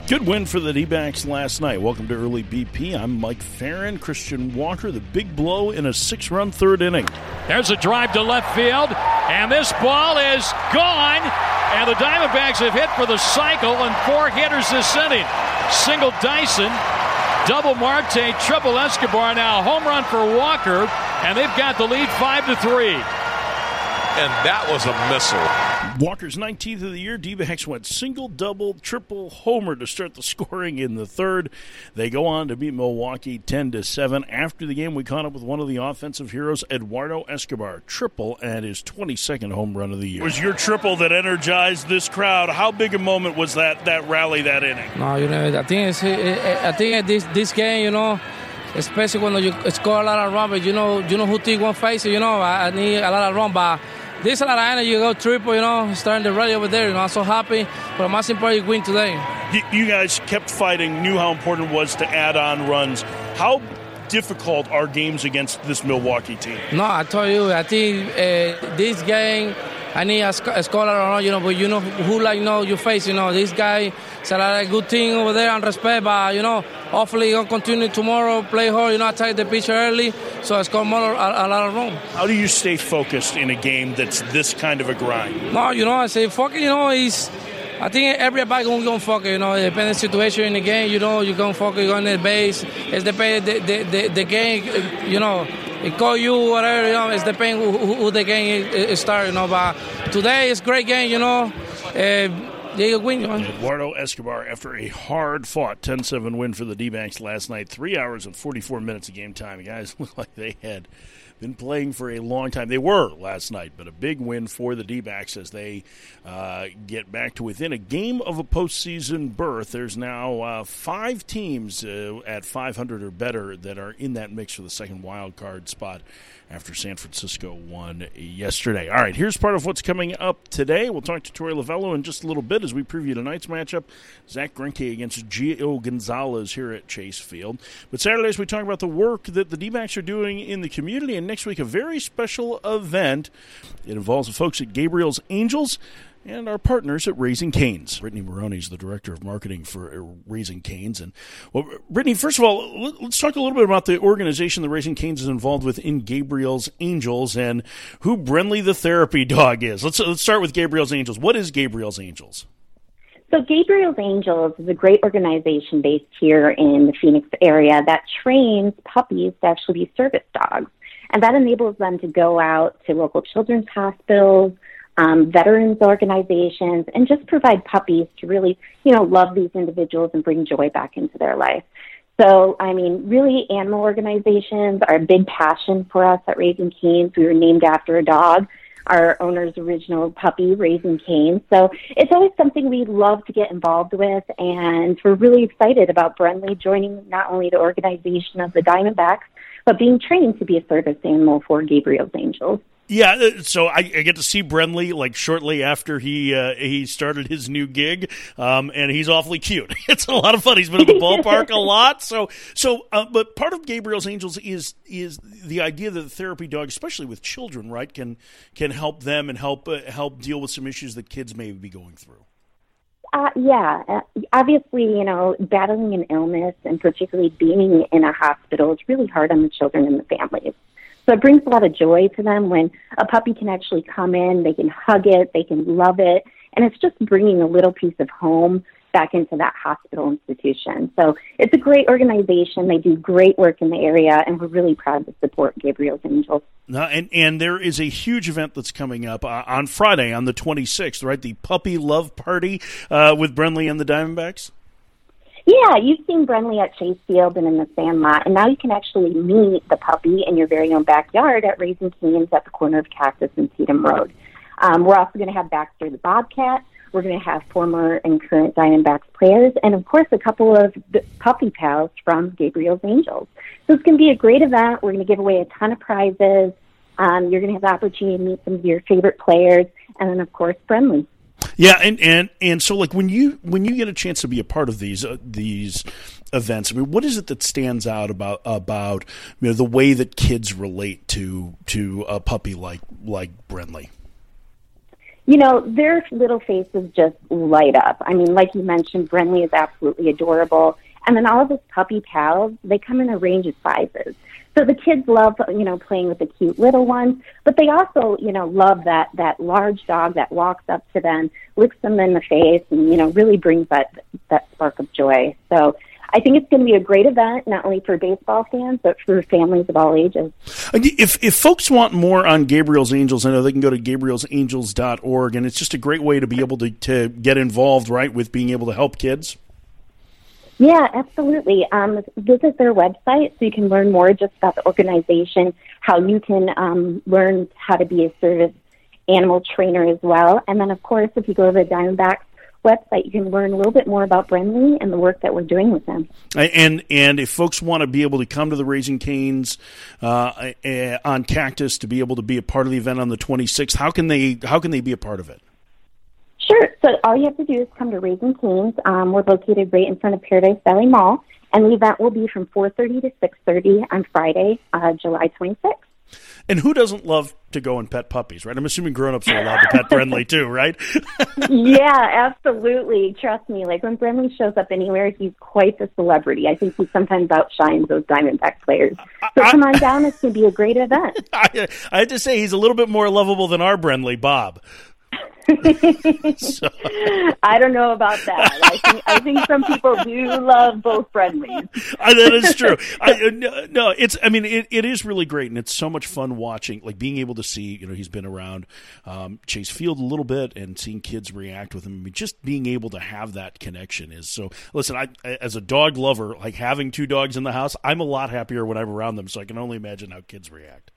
Good win for the D-backs last night. Welcome to Early BP. I'm Mike Farron. Christian Walker, the big blow in a 6-run third inning. There's a drive to left field, and this ball is gone. And the Diamondbacks have hit for the cycle and 4 hitters this inning. Single Dyson, double Marte, triple Escobar. Now a home run for Walker, and they've got the lead 5-3. And that was a missile. Walker's 19th of the year. D-backs went single, double, triple, homer to start the scoring in the third. They go on to beat Milwaukee 10-7. After the game, we caught up with one of the offensive heroes, Eduardo Escobar, triple and his 22nd home run of the year. It was your triple that energized this crowd. How big a moment was that rally that inning? No, I think this game, especially when you score a lot of runs, but you know who take one face, I need a lot of runs, but there's a lot of energy. You go triple, starting the rally over there. I'm so happy. But most important, win today. You guys kept fighting, knew how important it was to add on runs. How difficult are games against this Milwaukee team? No, I told you, I think this game, I need a scholar around, but who you face, this guy is a lot of good thing over there and respect, but, hopefully he'll continue tomorrow, play hard, attack the pitcher early, so I score a lot of runs. How do you stay focused in a game that's this kind of a grind? No, I say focus, I think everybody going to focus, depending on the situation in the game, you're going to focus, you're going to the base, it's the game, it call you whatever, it's depending who the game is starting, but today it's a great game, they win. Eduardo Escobar, after a hard-fought 10-7 win for the D-backs last night, 3 hours and 44 minutes of game time. The guys look like they had been playing for a long time. They were last night, but a big win for the D-backs as they get back to within a game of a postseason berth. There's now 5 teams at 500 or better that are in that mix for the second wild card spot after San Francisco won yesterday. All right, here's part of what's coming up today. We'll talk to Torey Lovullo in just a little bit as we preview tonight's matchup. Zach Greinke against Gio Gonzalez here at Chase Field. But Saturdays we talk about the work that the D-backs are doing in the community, and next week a very special event. It involves the folks at Gabriel's Angels and our partners at Raising Cane's. Brittany Maroney is the director of marketing for Raising Cane's. And, well, Brittany, first of all, let's talk a little bit about the organization that Raising Cane's is involved with in Gabriel's Angels and who Brenly the therapy dog is. Let's start with Gabriel's Angels. What is Gabriel's Angels? So Gabriel's Angels is a great organization based here in the Phoenix area that trains puppies to actually be service dogs. And that enables them to go out to local children's hospitals, veterans organizations, and just provide puppies to really, love these individuals and bring joy back into their life. So, really animal organizations are a big passion for us at Raising Cane's. We were named after a dog, our owner's original puppy, Raising Cane's. So it's always something we love to get involved with, and we're really excited about Brenly joining not only the organization of the Diamondbacks, but being trained to be a service animal for Gabriel's Angels. Yeah, so I get to see Brenly like shortly after he started his new gig, and he's awfully cute. It's a lot of fun. He's been at the ballpark a lot. But part of Gabriel's Angels is the idea that the therapy dog, especially with children, right, can help them and help deal with some issues that kids may be going through. Obviously, battling an illness and particularly being in a hospital is really hard on the children and the families. So it brings a lot of joy to them when a puppy can actually come in, they can hug it, they can love it, and it's just bringing a little piece of home back into that hospital institution. So it's a great organization. They do great work in the area, and we're really proud to support Gabriel's Angels. And there is a huge event that's coming up on Friday, on the 26th, right? The Puppy Love Party with Brenly and the Diamondbacks? Yeah, you've seen Brenly at Chase Field and in the Sandlot, and now you can actually meet the puppy in your very own backyard at Raising Cane's at the corner of Cactus and Tatum Road. We're also going to have Baxter the Bobcat. We're going to have former and current Diamondbacks players, and of course a couple of puppy pals from Gabriel's Angels. So it's going to be a great event. We're going to give away a ton of prizes. You're going to have the opportunity to meet some of your favorite players, and then of course Brenly. Yeah, and so like when you get a chance to be a part of these events, what is it that stands out about the way that kids relate to a puppy like Brenly? Their little faces just light up. I mean, like you mentioned, Brenly is absolutely adorable. And then all of his puppy pals, they come in a range of sizes. So the kids love, playing with the cute little ones, but they also, love that large dog that walks up to them, licks them in the face, and, really brings that spark of joy. So I think it's going to be a great event, not only for baseball fans, but for families of all ages. If folks want more on Gabriel's Angels, I know they can go to gabrielsangels.org, and it's just a great way to be able to get involved, right, with being able to help kids. Yeah, absolutely. Visit their website so you can learn more just about the organization, how you can learn how to be a service animal trainer as well. And then, of course, if you go to the Diamondbacks website, you can learn a little bit more about Brenly and the work that we're doing with them. And if folks want to be able to come to the Raising Cane's on Cactus to be able to be a part of the event on the 26th, how can they be a part of it? Sure. So all you have to do is come to Raising Cane's. We're located right in front of Paradise Valley Mall, and the event will be from 4:30 to 6:30 on Friday, July 26th. And who doesn't love to go and pet puppies, right? I'm assuming grown-ups are allowed to pet Brenly too, right? Yeah, absolutely. Trust me. Like when Brenly shows up anywhere, he's quite the celebrity. I think he sometimes outshines those Diamondback players. So come on down. It's going to be a great event. I had to say he's a little bit more lovable than our Brenly, Bob. So. I don't know about that. I think some people do love both Brenlys. That is true. It is really great, and it's so much fun watching, like being able to see. He's been around Chase Field a little bit, and seeing kids react with him. I mean, just being able to have that connection is so. Listen, I as a dog lover, like having two dogs in the house, I'm a lot happier when I'm around them. So I can only imagine how kids react.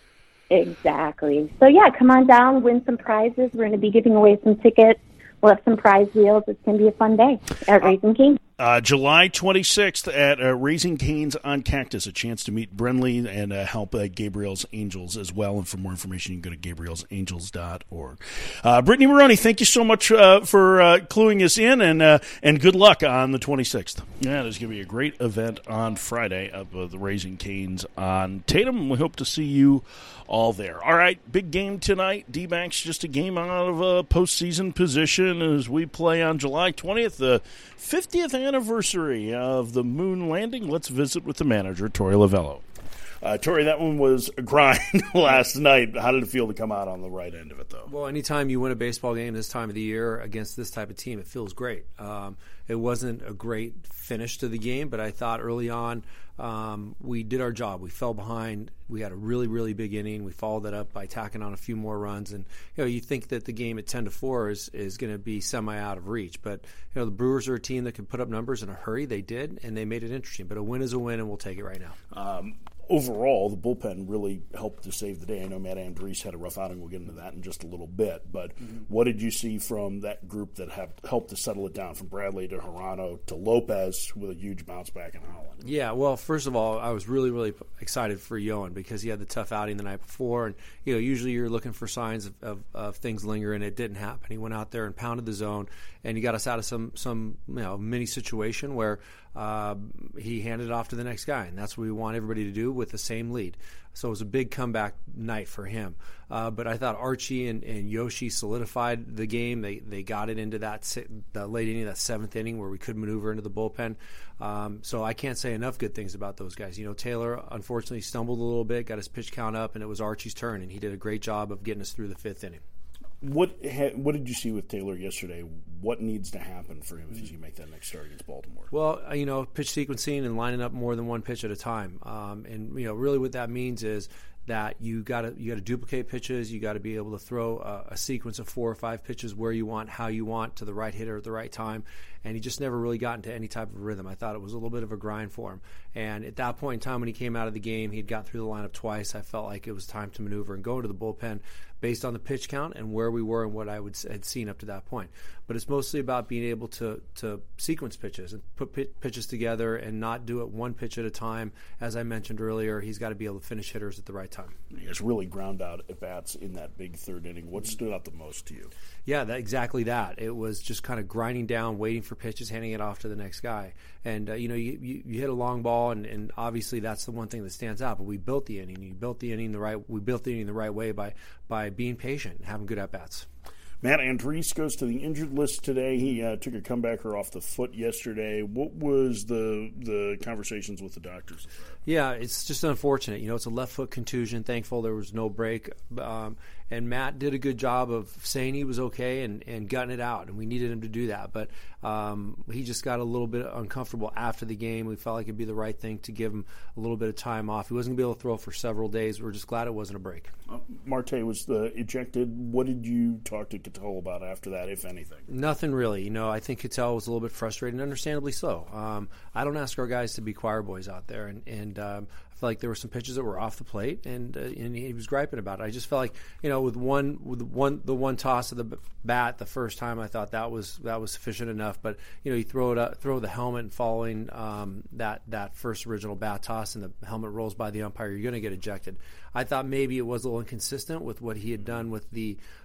Exactly. So, yeah, come on down, win some prizes. We're going to be giving away some tickets. We'll have some prize wheels. It's going to be a fun day at Raising Cane's. July 26th at Raising Cane's on Cactus, a chance to meet Brenly and help Gabriel's Angels as well. And for more information, you can go to gabrielsangels.org. Brittany Maroney, thank you so much for cluing us in, and good luck on the 26th. Yeah, there's going to be a great event on Friday of the Raising Cane's on Tatum. We hope to see you all there. All right, big game tonight. D-backs just a game out of a postseason position as we play on July 20th, the 50th anniversary of the moon landing. Let's visit with the manager, Torey Lovullo. Torey, that one was a grind last night. How did it feel to come out on the right end of it, though? Well, anytime you win a baseball game this time of the year against this type of team, it feels great. It wasn't a great finish to the game, but I thought early on we did our job. We fell behind. We had a really, really big inning. We followed that up by tacking on a few more runs. And you think that the game at 10-4 is going to be semi out of reach, but the Brewers are a team that can put up numbers in a hurry. They did, and they made it interesting. But a win is a win, and we'll take it right now. Overall, the bullpen really helped to save the day. I know Matt Andriese had a rough outing. We'll get into that in just a little bit. But what did you see from that group that helped to settle it down, from Bradley to Hirano to Lopez with a huge bounce back in Holland? Yeah, well, first of all, I was really, really excited for Yoan because he had the tough outing the night before. And, usually you're looking for signs of things lingering. It didn't happen. He went out there and pounded the zone, and he got us out of some mini situation where he handed it off to the next guy, and that's what we want everybody to do with the same lead. So it was a big comeback night for him. But I thought Archie and Yoshi solidified the game. They got it into the late inning, that seventh inning, where we could maneuver into the bullpen. So I can't say enough good things about those guys. Taylor unfortunately stumbled a little bit, got his pitch count up, and it was Archie's turn, and he did a great job of getting us through the fifth inning. What did you see with Taylor yesterday? What needs to happen for him if he make that next start against Baltimore? Well, pitch sequencing and lining up more than one pitch at a time. And really what that means is that you got to duplicate pitches. You got to be able to throw a sequence of 4 or 5 pitches where you want, how you want, to the right hitter at the right time. And he just never really got into any type of rhythm. I thought it was a little bit of a grind for him. And at that point in time, when he came out of the game, he had got through the lineup twice. I felt like it was time to maneuver and go into the bullpen based on the pitch count and where we were and what I had seen up to that point. But it's mostly about being able to sequence pitches and put pitches together and not do it one pitch at a time. As I mentioned earlier, he's got to be able to finish hitters at the right time. He has really ground out at bats in that big third inning. What stood out the most to you? Yeah, exactly that. It was just kind of grinding down, waiting for pitches, handing it off to the next guy. And, you hit a long ball, and obviously that's the one thing that stands out. But we built the inning. We built the inning the right way by being patient and having good at-bats. Matt Andriese goes to the injured list today. He took a comebacker off the foot yesterday. What was the conversations with the doctors? Yeah, it's just unfortunate. It's a left foot contusion. Thankful there was no break. And Matt did a good job of saying he was okay and gutting it out, and we needed him to do that. But he just got a little bit uncomfortable after the game. We felt like it'd be the right thing to give him a little bit of time off. He wasn't going to be able to throw for several days. We're just glad it wasn't a break. Marte was ejected. What did you talk to Ketel about after that, if anything? Nothing really. I think Ketel was a little bit frustrated, and understandably so. I don't ask our guys to be choir boys out there, and I feel like there were some pitches that were off the plate, and he was griping about it. I just felt like, with the one toss of the bat the first time, I thought that was sufficient enough. But you throw the helmet and following that first original bat toss, and the helmet rolls by the umpire, you're going to get ejected. I thought maybe it was a little inconsistent with what he had done with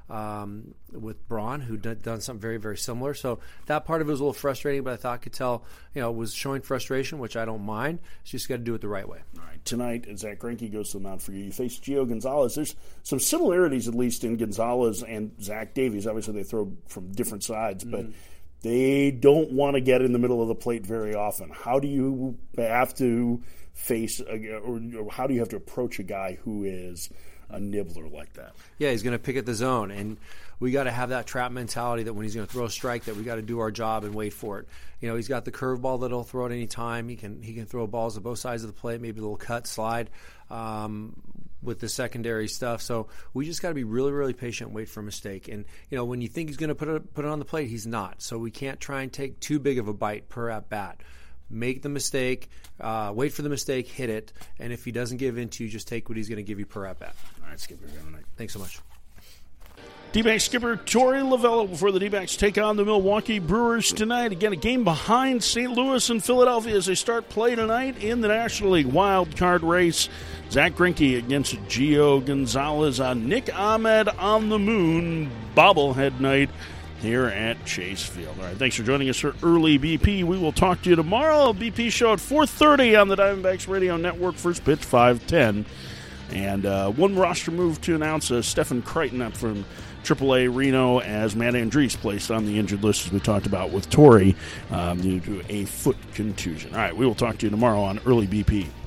with Braun, who done something very, very similar. So that part of it was a little frustrating, but I thought Ketel, was showing frustration, which I don't mind. It's just got to do it the right way. All right. Tonight, Zach Greinke goes to the mound for you. You face Gio Gonzalez. There's some similarities, at least, in Gonzalez and Zach Davies. Obviously, they throw from different sides, but they don't want to get in the middle of the plate very often. How do you have to face, or how do you have to approach a guy who is a nibbler like that? Yeah, he's going to pick at the zone, and we got to have that trap mentality that when he's going to throw a strike, that we got to do our job and wait for it. He's got the curveball that he'll throw at any time. He can throw balls at both sides of the plate, maybe a little cut, slide, with the secondary stuff. So we just got to be really, really patient and wait for a mistake. And when you think he's going to put it on the plate, he's not. So we can't try and take too big of a bite per at bat. Make the mistake, wait for the mistake, hit it, and if he doesn't give in to you, just take what he's going to give you per at bat. All right, Skipper. Thanks so much. D-backs skipper Torey Lovullo before the D-backs take on the Milwaukee Brewers tonight. Again, a game behind St. Louis and Philadelphia as they start play tonight in the National League wild card race. Zach Greinke against Gio Gonzalez on Nick Ahmed on the Moon bobblehead night here at Chase Field. All right, thanks for joining us for Early BP. We will talk to you tomorrow. BP show at 4:30 on the Diamondbacks Radio Network. First pitch 5:10. And one roster move to announce Stephen Crichton up from AAA Reno as Matt Andriese placed on the injured list, as we talked about with Torey, due to a foot contusion. All right, we will talk to you tomorrow on Early BP.